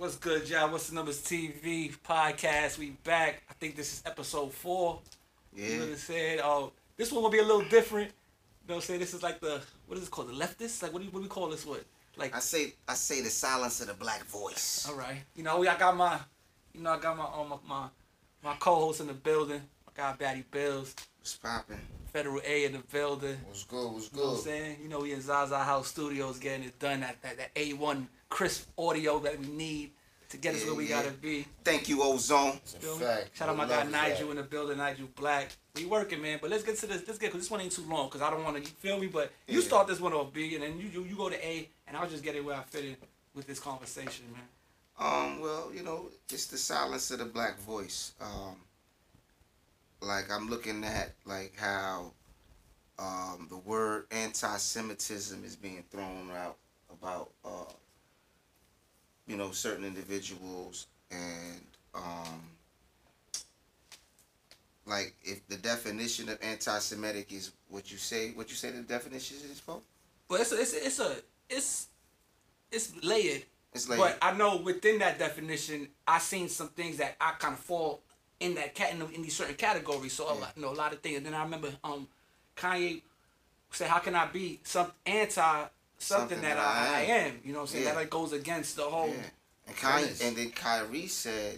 What's good, y'all? What's the Numbers TV podcast? We back. I think this is episode 4. Yeah. You know what I'm saying? This one will be a little different. You know what I'm saying? This is like what is it called? The leftists? Like, what do we call this? What? Like, I say the silence of the black voice. all right. I got my, my co-host in the building. I got Batty Bills. What's poppin'? Federal A in the building. What's good? What's good? You know what I'm saying? We in Zaza House Studios getting it done. That A1 crisp audio that we need to get us where we gotta be. Thank you, Ozone. It's a fact. Shout out my guy Nigel in the building, Nigel Black. We working, man. But let's get to this. Cause this one ain't too long. Cause I don't want to, you feel me? But you start this one off B, and then you go to A, and I'll just get it where I fit in with this conversation, man. Well, it's the silence of the black voice. Like I'm looking at like how the word anti-Semitism is being thrown out about certain individuals, and like if the definition of anti-Semitic is what you say the definition is for. But it's layered. It's layered. But I know within that definition, I seen some things that I kind of fall in that in these certain categories. So a lot of things. And then I remember Kanye said, "How can I be something that I am?" You know what I'm saying? That like goes against the whole. Yeah. And then Kyrie said,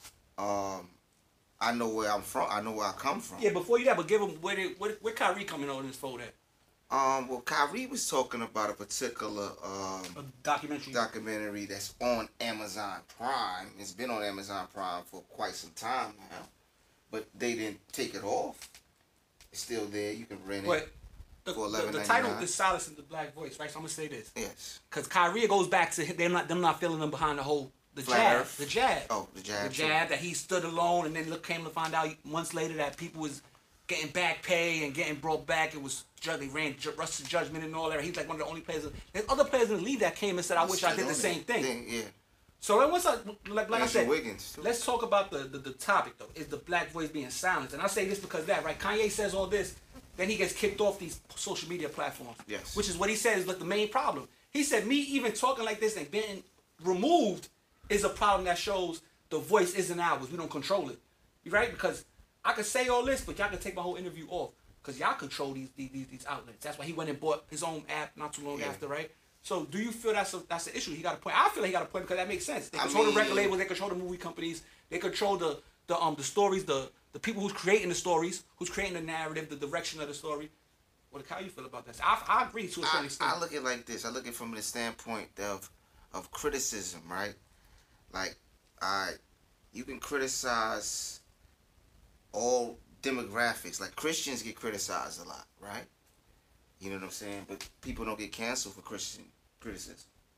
"I know where I'm from. I know where I come from." Yeah, before you that, but give him where Kyrie coming on this photo at? Well, Kyrie was talking about a particular A documentary that's on Amazon Prime. It's been on Amazon Prime for quite some time now, but they didn't take it off. It's still there. You can rent it. The title is "Silence of the Black Voice," right? So I'm gonna say this. Yes. Because Kyrie goes back to them not feeling them behind the jab. The jab. Oh, the jab. The jab that he stood alone, and then came to find out months later that people was getting back pay and getting brought back. It was they ran Russell Judgment and all that. He's like one of the only players. There's other players in the league that came and said, "I wish I did the same thing." Yeah. So like I said, Wiggins, let's talk about the topic though. Is the black voice being silenced? And I say this because right? Kanye says all this, then he gets kicked off these social media platforms. Yes. Which is what he said is like the main problem. He said me even talking like this and being removed is a problem that shows the voice isn't ours. We don't control it. Right? Because I could say all this, but y'all can take my whole interview off. Because y'all control these outlets. That's why he went and bought his own app not too long after, right? So do you feel that's an issue? He got a point. I feel like he got a point because that makes sense. They control the record labels, they control the movie companies, they control the stories, the people who's creating the stories, who's creating the narrative, the direction of the story. How you feel about that? I agree to a certain extent. I look at it like this. I look at it from the standpoint of criticism, right? Like, you can criticize all demographics. Like Christians get criticized a lot, right? You know what I'm saying? But people don't get canceled for Christian criticism.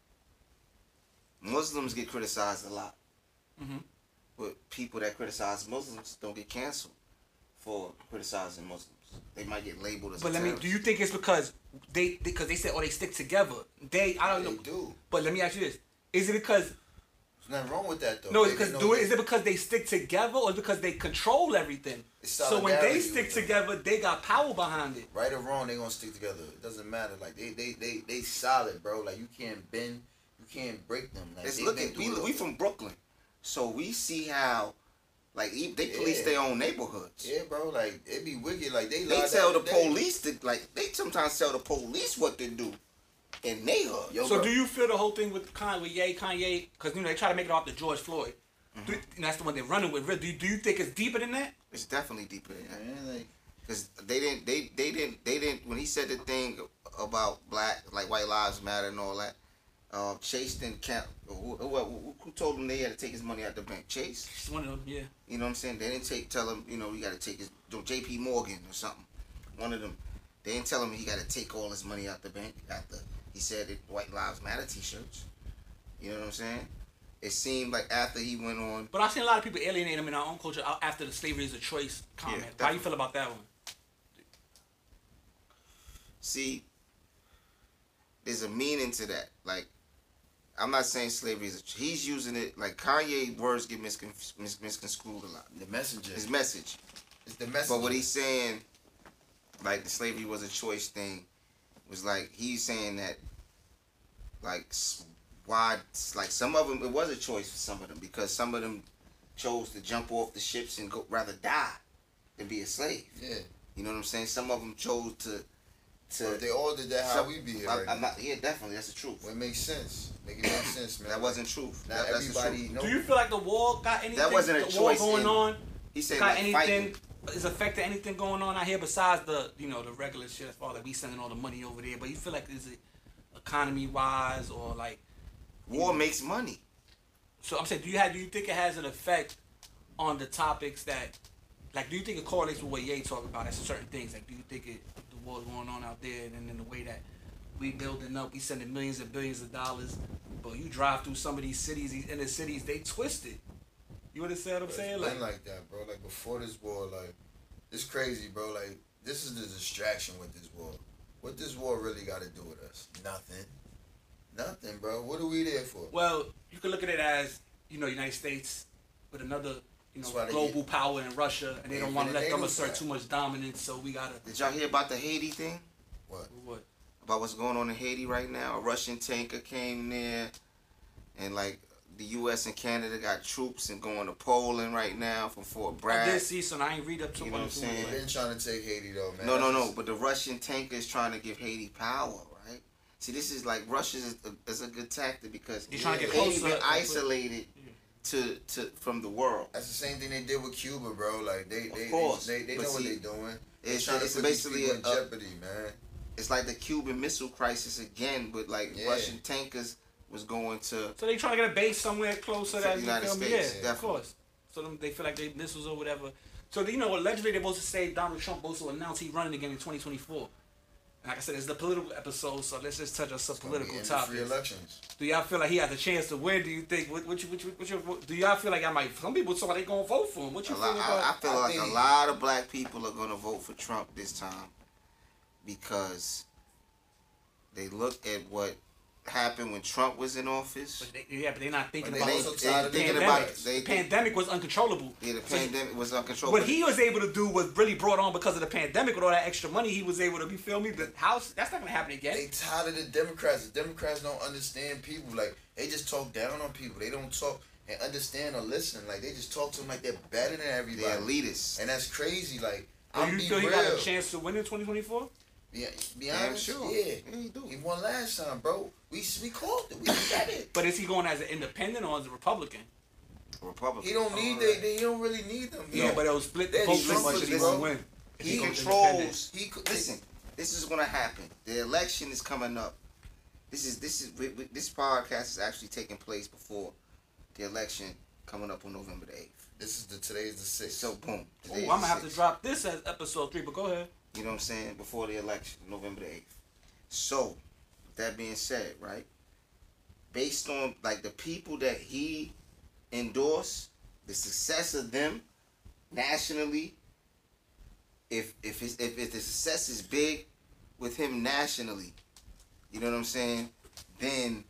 Muslims get criticized a lot. Mm-hmm. But people that criticize Muslims don't get canceled for criticizing Muslims. They might get labeled as. But do you think it's because they said they stick together? I don't know. They do. But let me ask you this: is it because? There's nothing wrong with that though. No, is it because they stick together or because they control everything? So when they stick together, they got power behind it. Right or wrong, they gonna stick together. It doesn't matter. Like they solid, bro. Like you can't bend, you can't break them. Like we from Brooklyn, so we see how, like they police their own neighborhoods. Yeah, bro. Like it be wicked. Like they tell the police they sometimes tell the police what to do. In neighborhood. So do you feel the whole thing with Kanye, because they try to make it off to George Floyd, and that's the one they're running with. Do you think it's deeper than that? It's definitely deeper than that. Because they didn't when he said the thing about white lives matter and all that. Chase didn't count. Who told him they had to take his money out the bank? Chase. It's one of them, yeah. You know what I'm saying? They didn't tell him. You got to take his J.P. Morgan or something. One of them. They didn't tell him he got to take all his money out the bank after. He said it, White Lives Matter t-shirts. You know what I'm saying? It seemed like after he went on. But I've seen a lot of people alienate him in our own culture after the slavery is a choice comment. Yeah, how you feel about that one? See, there's a meaning to that. Like, I'm not saying slavery is he's using it, like Kanye words get misconstrued a lot. The messenger. His message. It's the message. But what he's saying, like the slavery was a choice thing, was like he's saying that like why, like, some of them, it was a choice for some of them, because some of them chose to jump off the ships and rather die than be a slave. Yeah. You know what I'm saying? Some of them chose to. But if they all did that, how we be here right now? Yeah, definitely, that's the truth. Well, it makes sense. Make it make sense, man. That wasn't truth. Not That's the everybody truth. knows. Do you feel like the war got anything? That wasn't a the choice war going on. He said, Got like, anything? fighting. Is affecting anything going on out here besides the the regular shit as far as like we sending all the money over there? But you feel like is it economy wise or like War makes money. so? I'm saying do you think it has an effect on the topics that like do you think it correlates with what Ye talking about as certain things? Like do you think the war's going on out there and then the way that we building up, we sending millions and billions of dollars, but you drive through some of these cities, these inner cities, they twisted. You understand what I'm saying? It's Like, been like that, bro. Like before this war, like it's crazy, bro. Like this is the distraction with this war. What this war really got to do with us? Nothing. Nothing, bro. What are we there for? well, you can look at it as United States with another That's why they global power in Russia, and they They don't want to let them finna assert that. too much dominance. So we gotta Did y'all hear about the Haiti thing? what? About what's going on in Haiti right now? A Russian tanker came there, and like the U.S. and Canada got troops and going to Poland right now from Fort I Bragg. did see some. I ain't read up too You know what I'm much. saying? They've been trying to take Haiti though, man. No. But the Russian tanker is trying to give Haiti power, right? See, this is like Russia is a good tactic because They're trying to get Haiti closer. been isolated to from the world. That's the same thing they did with Cuba, bro. Like they Of course. they But know what see, they doing. it's Trying to put these basically people in jeopardy, man. It's like the Cuban Missile Crisis again, but like Yeah. Russian tankers was going to. So they trying to get a base somewhere closer To that the you United feel me? States, Yeah, of definitely. course. So they feel like they missiles or whatever. So allegedly they're supposed to say Donald Trump supposed to announce he's running again in 2024. And like I said, it's the political episode, so let's just touch on some It's gonna be political in the free topics. elections. Do y'all feel like he has a chance to win? Do you think? Do y'all feel like I might? Some people talk they gonna vote for him. What you feel about? I feel I like think- a lot of black people are gonna vote for Trump this time because they look at what happened when Trump was in office. But they're not thinking But they about also the tired of thinking the about pandemic. they The pandemic was uncontrollable. Yeah, the So pandemic was uncontrollable. what he was able to do was really brought on because of the pandemic with all that extra money he was able to. You feel me? The house that's not gonna happen again. They tired of the Democrats. The Democrats don't understand people. Like they just talk down on people. They don't talk and understand or listen. Like they just talk to them like they're better than everybody. They're elitists. And that's crazy. Like Do I'm you be feel he real. got a chance to win in 2024? Be Damn honest, sure. yeah. Yeah, he do. He won last time, bro. We called it. We said it. But is he going as an independent or as a Republican? Republican. He don't need they don't really need them. Yeah, but it'll split the They're vote so Trump much was, that he bro. won't win. If He goes controls. independent. Listen, this is gonna happen. The election is coming up. This podcast is actually taking place before the election coming up on November the 8th. Today is the 6th. So boom. Ooh, today is I'm gonna the have to 6th. drop this as episode 3, but go ahead. You know what I'm saying? Before the election, November the 8th. So, with that being said, right? Based on like the people that he endorsed, the success of them nationally, if the success is big with him nationally, you know what I'm saying? Then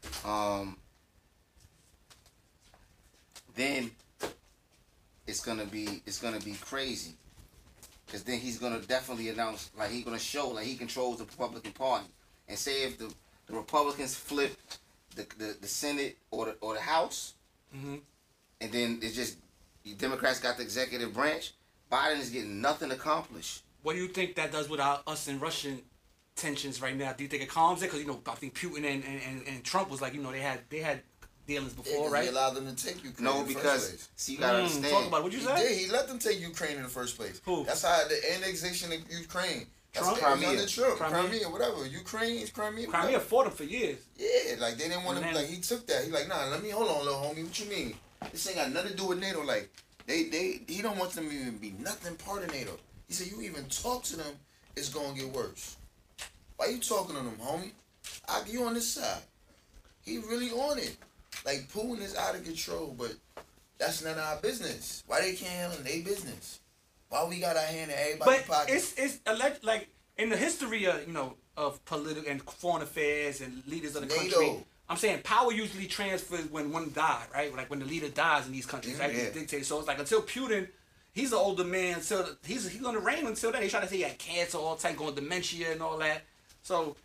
it's gonna be crazy. Cause then he's gonna definitely announce, like he's gonna show, like he controls the Republican Party, and say if the Republicans flip the Senate or the House, Mm-hmm. and then it's just the Democrats got the executive branch, Biden is getting nothing accomplished. What do you think that does with us and Russian tensions right now? Do you think it calms it? Because I think Putin and Trump was like they had dealings before, He right? allowed them to take Ukraine. No, in the first because place. see, you gotta understand. Talk about it. What you He say? did. He let them take Ukraine in the first place. Who? That's how the annexation of Ukraine. That's Trump? it was Crimea. under Trump. Crimea? Crimea, whatever. Ukraine, Crimea. Crimea whatever. fought him for years. Yeah, like they didn't want And him. then- Like he took that. He like, nah, let me hold on, little homie. What you mean? This ain't got nothing to do with NATO. Like he don't want them to even be nothing part of NATO. He said, you even talk to them, it's gonna get worse. Why you talking to them, homie? You on this side. He really on it. Like Putin is out of control, but that's none of our business. Why they can't handle their business? Why we got our hand in everybody's But pocket? it's like in the history of of political and foreign affairs and leaders of the NATO. country. I'm saying power usually transfers when one died, right? Like when the leader dies in these countries, right? Yeah. These dictators. So it's like until Putin, he's an older man, so he's gonna reign until then. They try to say he had cancer, all type, going dementia and all that. So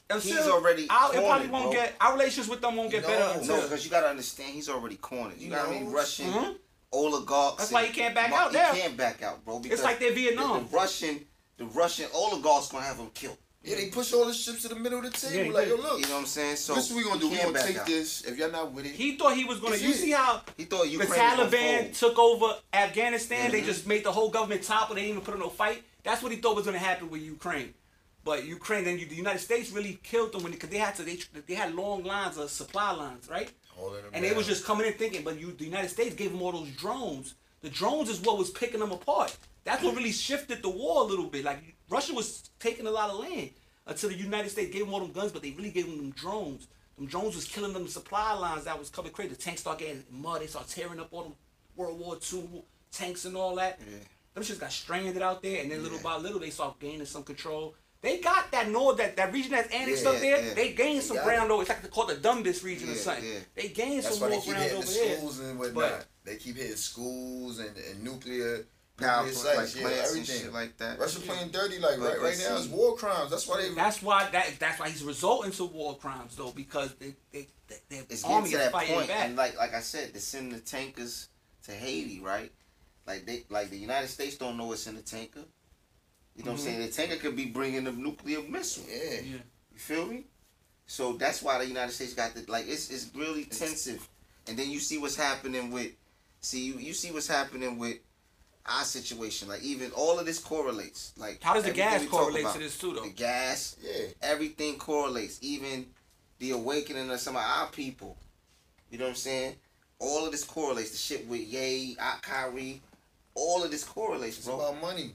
He's already it probably cornered, won't bro. get our relations with them won't get better No, until. No, because you gotta understand, he's already cornered. You got Russian oligarchs. That's why he can't back out now. He can't back out, bro. Because It's like they're Vietnam. The Russian oligarchs gonna have him killed. Yeah, they push all the ships to the middle of the table. Yeah, like, yo, did. look. You know what I'm saying? So This is what we gonna do. he We can't gonna back take out. this. If y'all not with it, He thought he was gonna. That's You it. see how He thought the Ukraine was gonna Taliban fold. took over Afghanistan? They just made the whole government topple. They didn't even put in no fight. That's what he thought was gonna happen with Ukraine. But Ukraine, then the United States really killed them because they had long lines of supply lines, right? holding them And they down. was just coming in thinking, but the United States gave them all those drones. The drones is what was picking them apart. That's what really shifted the war a little bit. Like Russia was taking a lot of land until the United States gave them all them guns, but they really gave them drones. Them drones was killing them supply lines that was coming crazy. The tanks start getting mud. They start tearing up all them World War II tanks and all that. Yeah. Them shits got stranded out there, and then little by little they start gaining some control. They got that that region that's annexed up there. Yeah. They gained some got ground over. It's like they call it the Dumbest region or Yeah, something. yeah. They gained That's some why they more keep ground hitting over the there. schools and whatnot. But- They keep hitting schools and nuclear Power sites, like yeah, plants and everything. shit like that. Russia playing dirty like But right now. see- It's war crimes. That's why they. That's why he's resulting to war crimes though, because their It's army getting to is that fighting point, back. and like I said, they're sending the tankers to Haiti, right? Like the United States don't know what's in the tanker. You know what I'm saying? The tanker could be bringing a nuclear missile. Yeah. Yeah. You feel me? So that's why the United States got the it's really tensive. And then you see what's happening with you see what's happening with our situation. Like even all of this correlates. Like How does the everything gas we talk correlate about. to this too, though? The gas, Yeah. everything correlates. Even the awakening of some of our people. You know what I'm saying? All of this correlates. The shit with Ye, Kyrie, all of this correlates, It's bro. about money.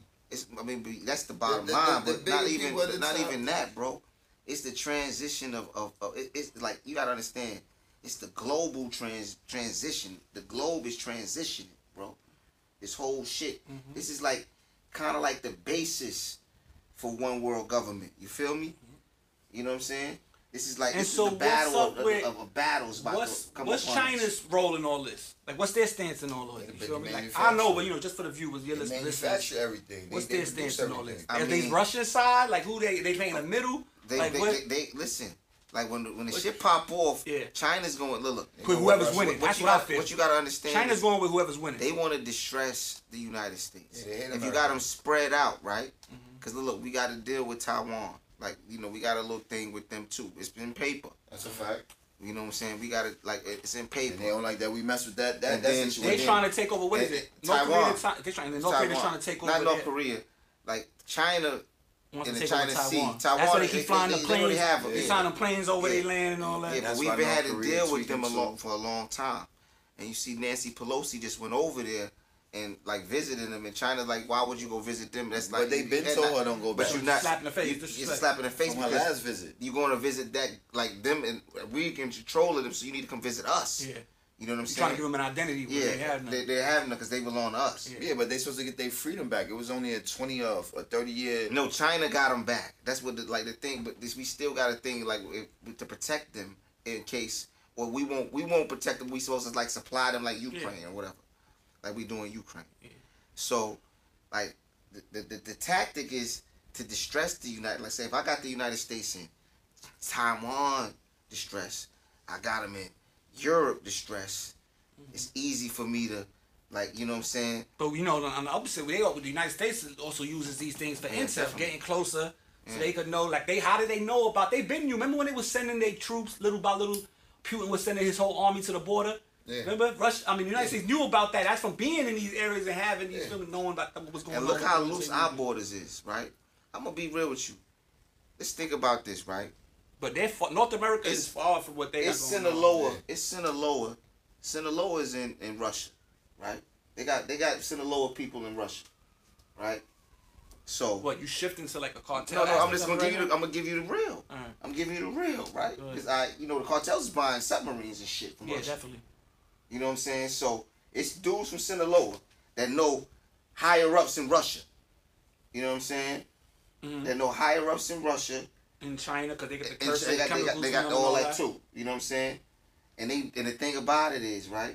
That's the bottom The line, bigger but not people at the not top. even that, bro. It's the transition of it's like you gotta understand. It's the global transition. The globe is transitioning, bro. This whole shit. Mm-hmm. This is like kind of like the basis for one world government. You feel me? You know what I'm saying? This is like And this so is the battle what's up of with- a battle's about What's to come what's upon us. China's role in all this? Like, what's their stance in all of They it? You big feel me? Like, I manufacturer. know, but just for the viewers, you're They listening. manufacture everything. What's they their produce stance in all this? everything. I Are they mean- Russian side? Like, who they play in the middle? They, like, they, what? they listen. Like when the shit pop off, Yeah. China's going look. With whoever's winning. That's you what I got, feel. what you gotta understand. China's is going with whoever's winning. They want to distress the United States. Yeah, they hate if you America. got them spread out, right? Mm-hmm. Because look, we got to deal with Taiwan. Like we got a little thing with them too. It's been paper. That's a fact. You know what I'm saying? We got to it's in paper. And they don't like that we mess with that. And That then- situation. They trying to take over. What is it? North Taiwan. Korea. They trying. North Korea trying to take over. Not North there. Korea. Like China Wants in to the take over China Sea. Taiwan. Taiwan. That's why they keep flying the they already planes. have them. They Yeah. flying the planes over Yeah. their land and all that. Yeah, That's but we've why been North had to Korea deal with them tweaking for a long time. And you see Nancy Pelosi just went over there and like visited them, and China like, why would you go visit them? That's like But they been told her don't go back. But you're not Slap in the face, You, disrespect. it's a slap in the face From her because last visit. you're going to visit that like them, and we can control them. So you need to come visit us. Yeah. You know what I'm You're saying? trying to give them an identity. Where they yeah, have none. they're having them because they belong to us. Yeah. Yeah, but they supposed to get their freedom back. It was only a 20 or 30 year. No, China got them back. That's what the thing. But we still got a thing like to protect them in case, or we won't protect them. We supposed to like supply them like Ukraine or whatever, like we do in Ukraine. Yeah. So, like the tactic is to distress the United. Like say if I got the United States in Taiwan distress, I got them in Europe distress. It's easy for me to like, you know what I'm saying? But on the opposite, the United States also uses these things for Yeah, intel, definitely. getting closer, so they could know. Like how did they know about? They been you. Remember when they was sending their troops little by little? Putin was sending his whole army to the border. Yeah. Remember, the United States knew about that. That's from being in these areas and having these, Yeah. knowing about what was going on. And look how with the loose United our States. borders is, right? I'm gonna be real with you. Let's think about this, right? But North America is It's- far from what they got It's going on. Sinaloa. Yeah. It's Sinaloa. Sinaloa is in Russia, right? They got Sinaloa people in Russia, right? So What you shifting to like a cartel? no, I'm aspect just of gonna it give right you. I'm gonna give you the real. Alright. I'm giving you the real, right? Go ahead. Because the cartels is buying submarines and shit from now? Yeah, Russia. definitely. You know what I'm saying? So it's dudes from Sinaloa that know higher ups in Russia. You know what I'm saying? Mhm. That know higher ups in Russia. In China, because they got the And curse, they got chemicals they got and all that too. You know what I'm saying? And the thing about it is, right?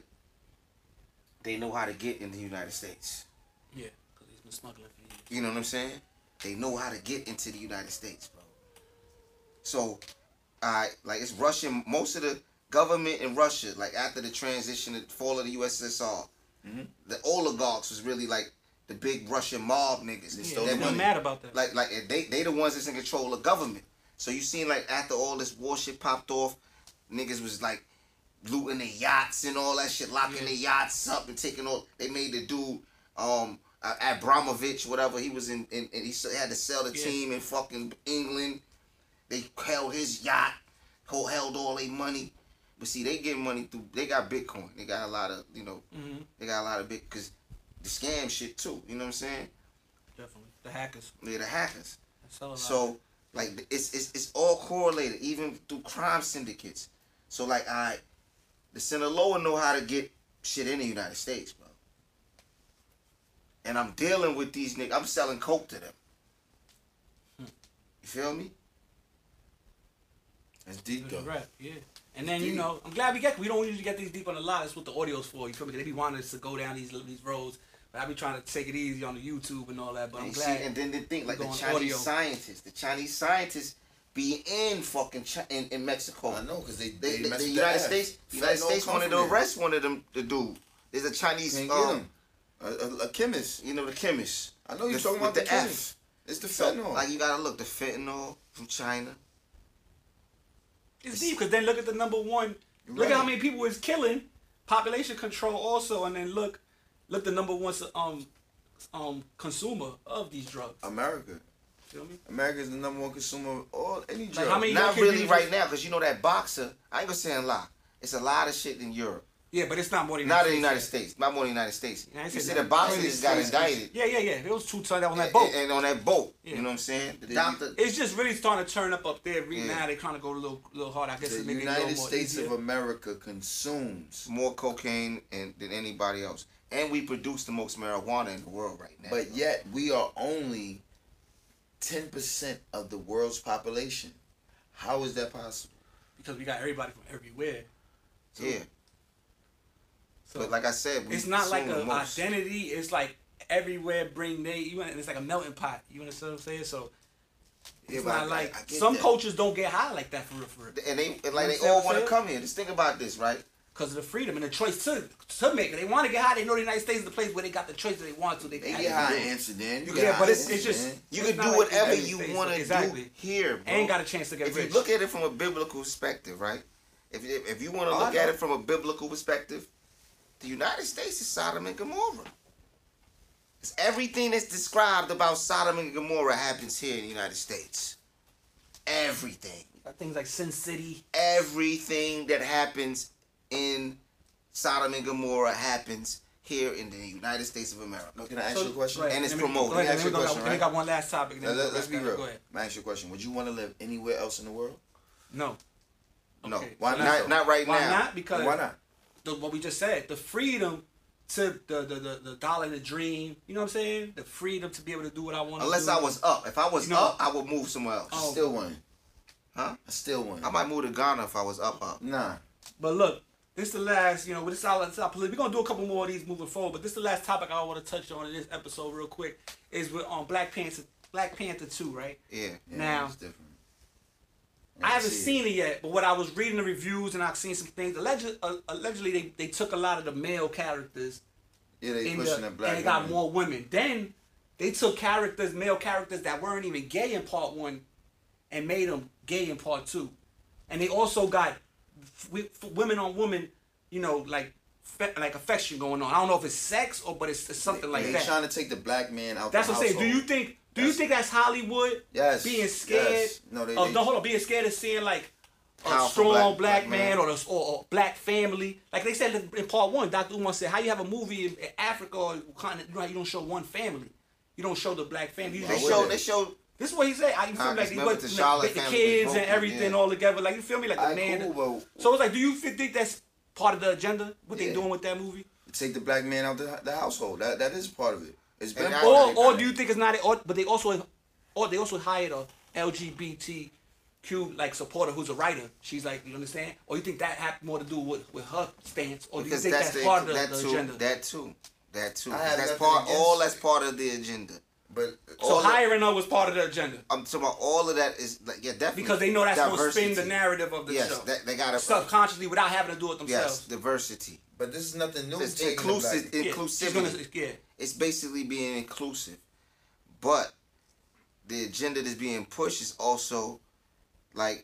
They know how to get in the United States. Yeah, because he's been smuggling for years. You know what I'm saying? They know how to get into the United States, bro. So, like it's Russian. Most of the government in Russia, like after the transition, the fall of the USSR, the oligarchs was really like the big Russian mob niggas. They're mad about that. Like they the ones that's in control of government. So you seen like after all this war shit popped off, niggas was like looting their yachts and all that shit, locking their yachts up and taking all. They made the dude Abramovich, whatever, he was in and he had to sell the team in fucking England. They held his yacht, held all their money. But see, they get money through. They got Bitcoin. They got a lot of They got a lot of because the scam shit too. You know what I'm saying? Definitely the hackers. Yeah, the hackers. So like it's all correlated, even through crime syndicates. So like the Sinaloa know how to get shit in the United States, bro. And I'm dealing with these niggas. I'm selling coke to them. You feel me? That's deep though. Right, yeah. And then I'm glad we don't usually get these deep on the lot. That's what the audio's for. You feel me? They be wanting us to go down these roads. But I be trying to take it easy on the YouTube and all that. But I'm glad. And then they think like the Chinese scientists be in fucking in Mexico. I know, because the United States wanted to arrest one of them. The dude, there's a Chinese a chemist. You know the chemist. I know you're talking about the chemist. It's the fentanyl. Like you gotta look the fentanyl from China. It's deep because then look at the number one. Look at how many people it's killing. Population control also, and then look the number one consumer of these drugs. America. Feel me? America is the number one consumer of all any drug. Like how many Not really right now, because you know that boxer. I ain't gonna say a lot. It's a lot of shit in Europe. Yeah, but it's not more than not in the United States. Not more than the United States. You see the boxer just got indicted. Yeah. It was 2 tons on that boat. And on that boat. Yeah. You know what I'm saying? The doctor. It's just really starting to turn up there. Now they're trying to go a little hard. I guess the it's maybe United a little more States easier. of America consumes more cocaine than anybody else. And we produce the most marijuana in the world right now. But yet we are only 10% of the world's population. How is that possible? Because we got everybody from everywhere. So, yeah. So, but like I said, it's not like an identity. It's like everywhere it's like a melting pot. You understand what I'm saying? So it's not like some cultures don't get high like that for real. And they all want to come here. Just think about this, right? Because of the freedom and the choice to make it. They want to get high. They know the United States is the place where they got the choice that they want to. They get high in Amsterdam. But it's just you can do whatever you want to do here, bro. Ain't got a chance to get rich. If you look at it from a biblical perspective, right? If you want to look at it from a biblical perspective, the United States is Sodom and Gomorrah. It's everything that's described about Sodom and Gomorrah happens here in the United States. Everything. Things like Sin City. Everything that happens in Sodom and Gomorrah happens here in the United States of America. Can I ask you a question? And it's promoted. Let me ask you a question, right? We got one last topic. Let's be real. Let me ask you a question. Would you want to live anywhere else in the world? No. No. Okay. Why not? Not right now. Why not? Because why not? What we just said, the freedom to the dollar and the dream. You know what I'm saying? The freedom to be able to do what I want to do. Unless I was up. If I was up, I would move somewhere else. I still won. Huh? I still won. I might move to Ghana if I was up. Nah. But look, this is the last, with this our we're going to do a couple more of these moving forward, but this is the last topic I want to touch on in this episode real quick, is with Black Panther 2, right? Yeah. Now, it's different. I haven't seen it yet, but what I was reading the reviews and I've seen some things. Allegedly, they took a lot of the male characters. Yeah, they pushing the black. And they got more women. Then they took male characters that weren't even gay in part 1, and made them gay in part 2. And they also got women on women, like affection going on. I don't know if it's sex but it's something like that. They're trying to take the black man out. That's the what I'm saying. Do you think that's Hollywood? Yes. Being scared? Yes. No, hold on. Being scared of seeing like a strong black man or a black family. Like they said in part 1, Dr. Umar said, how you have a movie in Africa or you don't show one family. You don't show the black family. They show. This is what he said. You feel me? Like the kids and everything all together. Like you feel me? Like the man. Cool, so it's like, do you think that's part of the agenda? What they doing with that movie? Take the black man out the household. That is part of it. It's been or do you think it's not? But they also hired a LGBTQ supporter who's a writer. She's like, you understand? Or you think that had more to do with her stance? Or do you think that's part of the agenda? That too. That's part of the agenda. But So all hiring her was part of the agenda I'm talking about all of that is like definitely because they know that's going to spin the diversity. narrative of the Yes, show they gotta subconsciously without having to do it themselves. yes diversity. But this is nothing new. It's taking inclusive. the black- She's Inclusivity. gonna, It's basically being inclusive, but the agenda that's being pushed is also like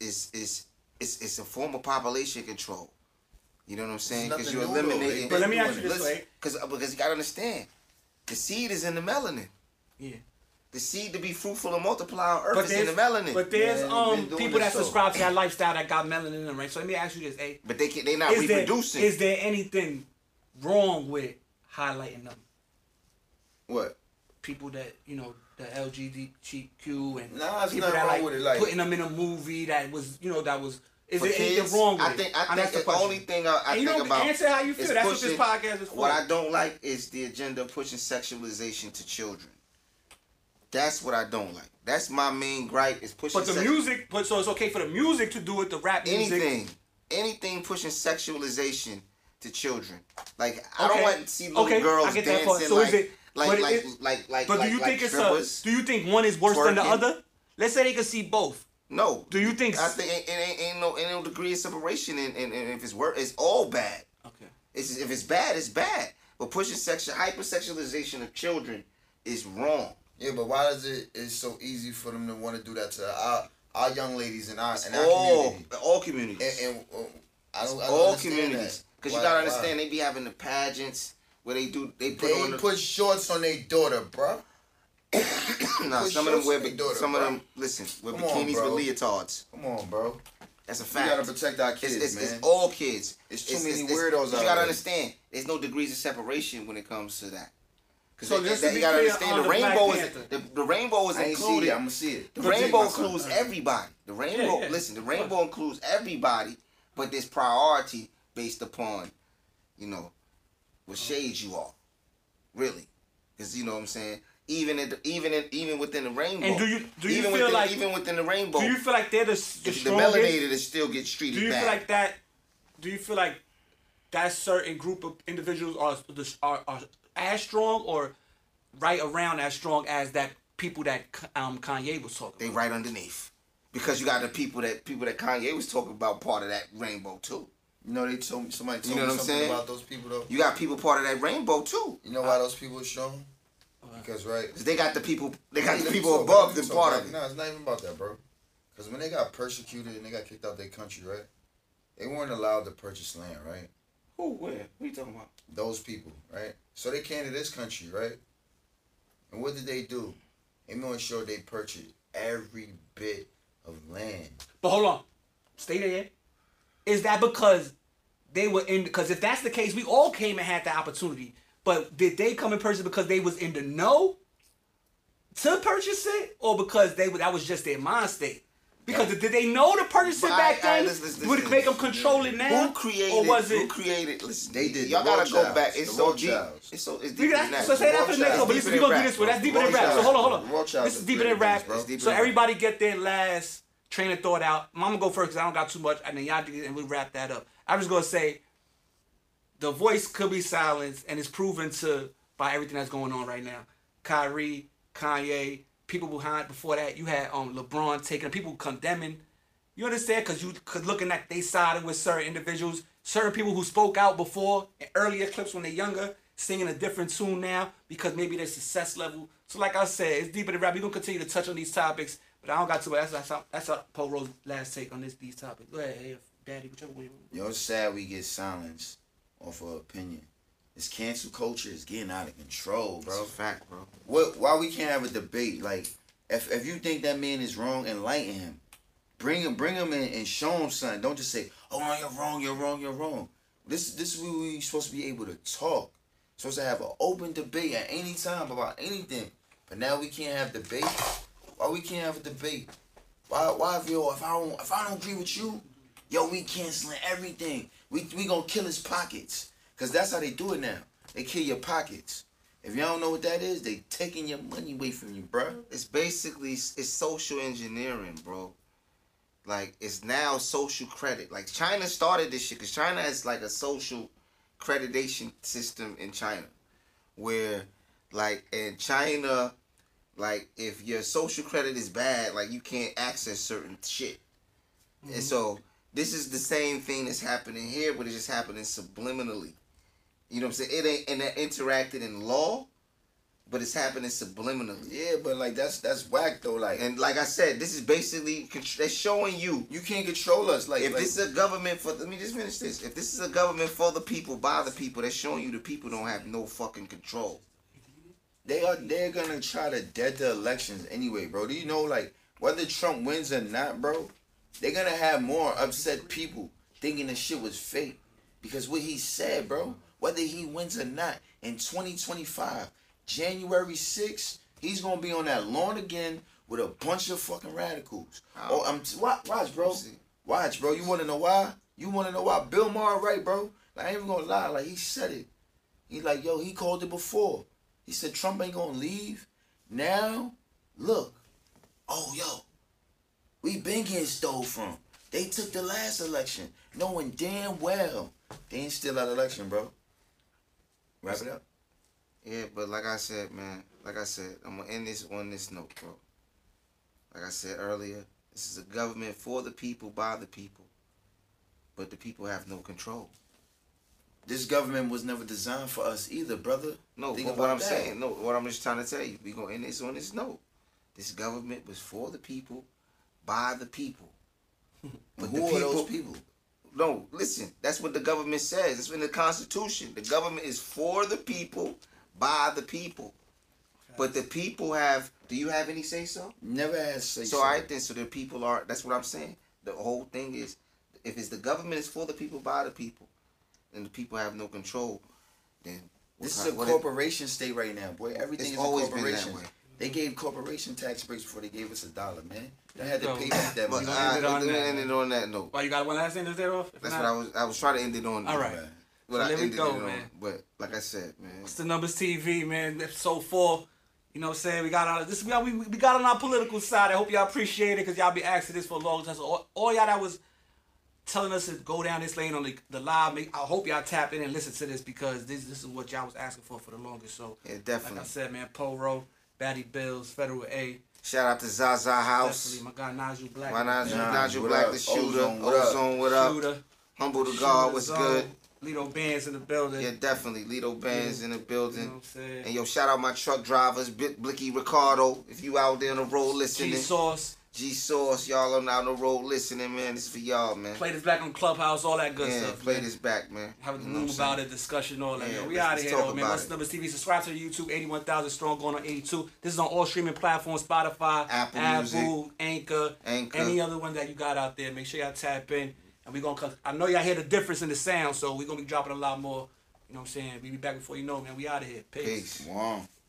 it's a form of population control. You know what I'm saying? Because you're nothing new, though. eliminating. But let me doing ask you it. this way. Because you gotta understand, the seed is in the melanin. Yeah. The seed to be fruitful and multiply on earth But is in the there's, melanin. but there's Yeah, they've been doing people that this, though. subscribe to that lifestyle that got melanin in them, right? So let me ask you this, But they not reproducing. Is there anything wrong with highlighting them? What? People that, the LGBTQ and Nah, it's people nothing that wrong like with it, like- putting them in a movie that was, is For there anything kids, wrong with I it? think And that's the question. only thing I And you think don't about answer how you is feel. That's what this pushing- podcast is for. What I don't like is the agenda of pushing sexualization to children. That's what I don't like. That's my main gripe is pushing. But the music, so it's okay for the music to do it, the rap music. anything pushing sexualization to children. Like I don't Okay. want to see little Okay, girls I get that dancing part. So is it- but like But do you like think it's strippers. do you think one is worse than the twerking. other? Let's say they can see both. No. Do you think? I think ain't no degree of separation, and if it's work, it's all bad. Okay. If it's bad, it's bad. But pushing hypersexualization of children is wrong. Yeah, but why is it's so easy for them to want to do that to our young ladies in our community? All communities. And I don't all understand communities. Because you gotta understand, they be having the pageants where they put They on the, put shorts on their daughter, bro. nah, put some of them shorts wear on their daughter, some bro. of them listen with Come on, bikinis bro. with leotards. Come on, bro. That's a We fact. gotta protect our kids, it's man. all kids. It's too many weirdos but out you gotta there. understand, there's no degrees of separation when it comes to that. So Because just to you be gotta clear understand, on the the Black rainbow is Panther. the rainbow is I ain't see included. it. I'm gonna see it. The Protect rainbow my son. includes everybody. The rainbow, yeah. listen, the rainbow includes everybody, but there's priority based upon, what shades you are, really, because you know what I'm saying. Even within the rainbow, And do you even feel within, like even within the rainbow, do you feel like they're the the strongest? melanated is still gets treated Do you bad. feel like that? Do you feel like that certain group of individuals are as strong or right around as strong as that people that Kanye was talking They about? right underneath, because you got the people that Kanye was talking about, part of that rainbow too. You know, somebody told You know me what I'm something saying? about those people though. You got people part of that rainbow too. You know why those people are strong? Because Cause they got the people Let me above talk, them let me part talk, of it. No, it's not even about that, bro. Because when they got persecuted and they got kicked out their country, right? They weren't allowed to purchase land, right? Who? Where? What are you talking about? Those people, right? So they came to this country, right? And what did they do? They made sure they purchased every bit of land. But hold on, stay there. Is that because they were in? Because if that's the case, we all came and had the opportunity. But did they come in purchase because they was in the know to purchase it, or because that was just their mind state? Because did they know to purchase it But back then? listen. Would it make them control it now? Who created? Or was Who it? created? Listen, They did. Y'all The gotta go Rothschilds. back. It's The so deep. Rothschilds. It's deep. We than that. so say that for the next one, but It's listen, deeper we're gonna than do this one. rap. That's deeper than rap. So hold on. Rothschilds This is is deeper than bigger rap. than this, bro. Deeper So than rap. everybody get their last train of thought out. I'm gonna go first because I don't got too much, and then y'all do it, and we wrap that up. I'm just gonna say, the voice could be silenced, and it's proven to by everything that's going on right now. Kyrie, Kanye, people behind before that. You had LeBron taking people condemning. You understand? Because looking at they sided with certain individuals, certain people who spoke out before in earlier clips when they're younger, singing a different tune now because maybe their success level. So like I said, it's deeper than rap. We're gonna continue to touch on these topics, but I don't got to. That's Paul Rose's last take on these topics. Go ahead, hey, Daddy, whichever way. Yo, it's sad we get silenced off of opinion. This cancel culture is getting out of control, Bro, bro. fact, bro. Why we can't have a debate? Like, if you think that man is wrong, enlighten him. Bring him in and show him something. Don't just say, "Oh no, you're wrong." This is where we supposed to be able to talk. Supposed to have an open debate at any time about anything. But now we can't have debate. Why we can't have a debate? Why if I don't agree with you, yo, we canceling everything. We gonna kill his pockets. Cause that's how they do it now. They kill your pockets. If y'all don't know what that is, they taking your money away from you, bruh. It's basically social engineering, bro. Like, it's now social credit. Like, China started this shit because China has like a social accreditation system in China, where like in China like if your social credit is bad, like you can't access certain shit. Mm-hmm. And so this is the same thing that's happening here, but it's just happening subliminally. You know what I'm saying? It ain't interacted in law, but it's happening subliminally. Yeah, but like that's whack though. Like, and like I said, this is basically they're showing you can't control us. Like, if this is a government for, let me just finish this. If this is a government for the people, by the people, they're showing you the people don't have no fucking control. They're gonna try to dead the elections anyway, bro. Do you know, like, whether Trump wins or not, bro, they're gonna have more upset people thinking the shit was fake because what he said, bro. Whether he wins or not in 2025. January 6th, he's gonna be on that lawn again with a bunch of fucking radicals. Watch, bro. Watch, bro. You wanna know why? Bill Maher right, bro. Like, I ain't even gonna lie. Like, he said it. He like, yo, he called it before. He said Trump ain't gonna leave. Now, look. Oh, yo. We been getting stole from. They took the last election, knowing damn well they ain't steal that election, bro. Wrap it up. Yeah, but like I said, man, I'm going to end this on this note, bro. Like I said earlier, this is a government for the people, by the people. But the people have no control. This government was never designed for us either, brother. No, but what I'm saying, what I'm just trying to tell you, we going to end this on this note. This government was for the people, by the people. But who are those people? No, listen, that's what the government says. It's in the Constitution. The government is for the people, by the people. But the people have, do you have any say-so? Never had say-so. So, all right, then, so the people are, that's what I'm saying. The whole thing is, if it's the government is for the people, by the people, and the people have no control, then... This is a corporation state right now, boy. Everything is a corporation. Been that way. They gave corporation tax breaks before they gave us $1, man. They had to pay back that money. Let me end it on that note. Why, you got one last thing to say off? That's what I was trying to end it on. All right. But so I there we go, man. man. But like I said, man. It's the Numbers TV, man. Episode 4. You know what I'm saying? We got on our political side. I hope y'all appreciate it because y'all be asking this for a long time. So all y'all that was telling us to go down this lane on the live, I hope y'all tap in and listen to this because this is what y'all was asking for the longest. So yeah, definitely. Like I said, man, Poro, Batty Bills, Federal A. Shout out to Zaza House. Definitely, my guy Nigel Black. Nigel Black, the shooter. Ozone, what up? Shooter. Humble to God, what's good? Lido Bands in the building. Yeah, definitely. Lido Bands in the building. You know what I'm saying? And yo, shout out my truck drivers, Blicky Ricardo. If you out there on the road listening. G-Sauce, y'all on the road listening, man. This is for y'all, man. Play this back on Clubhouse, all that good stuff. Play this back, man. Have a room about it, discussion, all that. Yeah, we out of here, though, man. What's Numbers TV? Subscribe to the YouTube, 81,000 strong, going on 82. This is on all streaming platforms, Spotify, Apple, Anchor, any other one that you got out there. Make sure y'all tap in. And we gonna, I know y'all hear the difference in the sound, so we're going to be dropping a lot more. You know what I'm saying? We be back before you know, man. We out of here. Peace. Wow.